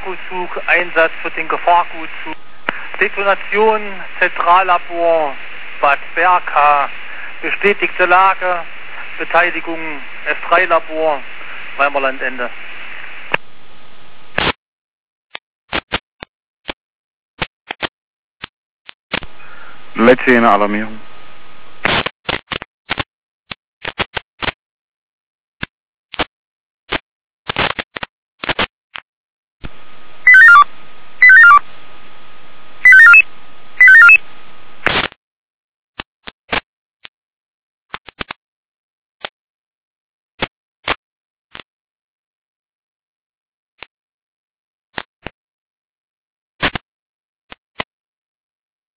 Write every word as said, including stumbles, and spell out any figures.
Akkuzug, Einsatz für den Gefahrgutzug. Detonation, Zentrallabor, Bad Berka, bestätigte Lage, Beteiligung F drei Labor, Weimerlandende. Letzte Alarmierung.